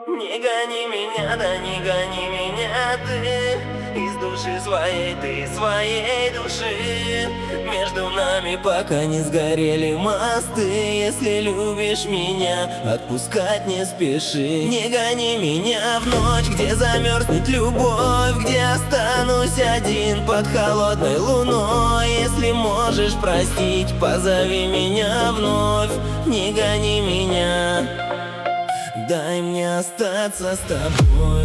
Не гони меня, да не гони меня ты из души своей, ты из своей души. Между нами пока не сгорели мосты. Если любишь меня, отпускать не спеши. Не гони меня в ночь, где замерзнет любовь, где останусь один под холодной луной. Если можешь простить, позови меня вновь. Не гони меня, дай мне остаться с тобой.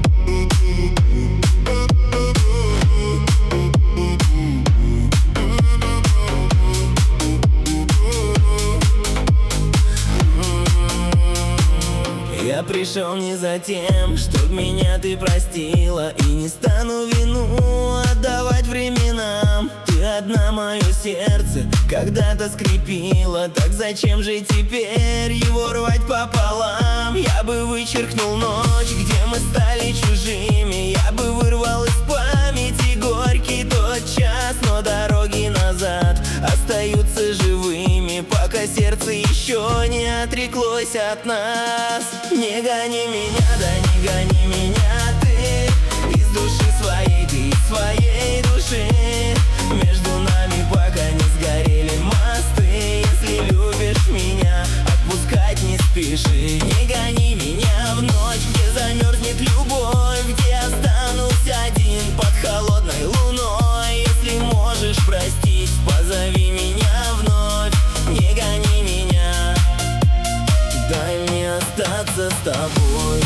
Я пришел не за тем, чтоб меня ты простила, и не стану вину отдавать временам. Ты одна мое сердце когда-то скрепила, так зачем же теперь его рвать пополам? Я бы вычеркнул ночь, где мы стали чужими. Я бы вырвал из памяти горький тот час, но дороги назад остаются живыми, пока сердце еще не отреклось от нас. Не гони меня, да не гони меня ты из души своей, ты из своей души. Между нами пока не сгорели мосты. Если любишь меня, отпускать не спеши. Не гони меня в ночь, где замерзнет любовь, где останусь один под холодной луной. Если можешь простить, позови меня вновь. Не гони меня, дай мне остаться с тобой.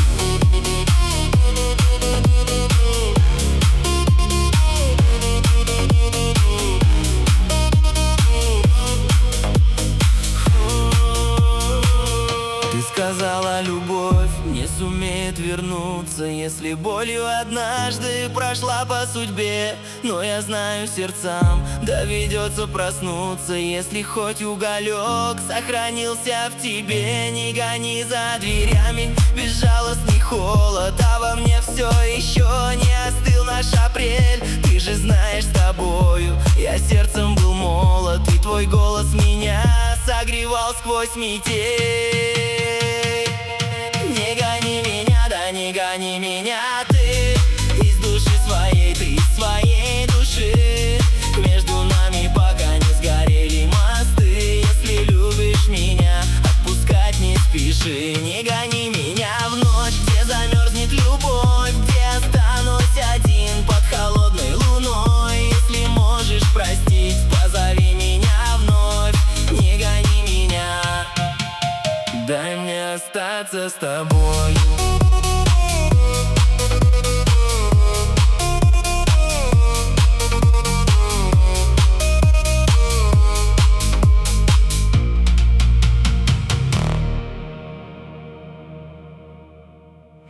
Ты сказала, любовь не сумеет вернуться, если болью однажды прошла по судьбе. Но я знаю, сердцам доведется проснуться, если хоть уголек сохранился в тебе. Не гони за дверями безжалостный холод, а во мне все еще не остыл наш апрель. Ты же знаешь, с тобою я сердцем был молод, и твой голос меня согревал сквозь метель. Не гони меня, да не гони меня ты из души своей, ты из своей души. Между нами пока не сгорели мосты. Если любишь меня, отпускать не спеши. Не гони меня в ночь, где замерзнет любовь, где останусь один под холодной луной. Если можешь простить, позови меня вновь. Не гони меня, дай мне остаться с тобой.